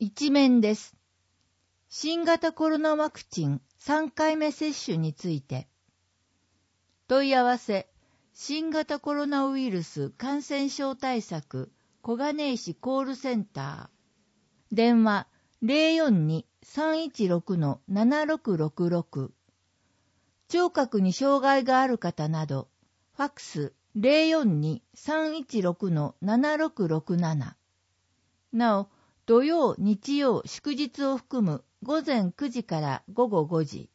一面です。新型コロナワクチン3回目接種について。問い合わせ、新型コロナウイルス感染症対策小金井市コールセンター。電話 042-316-7666。聴覚に障害がある方など、ファックス 042-316-7667。なお、土曜、日曜、祝日を含む午前9時から午後5時、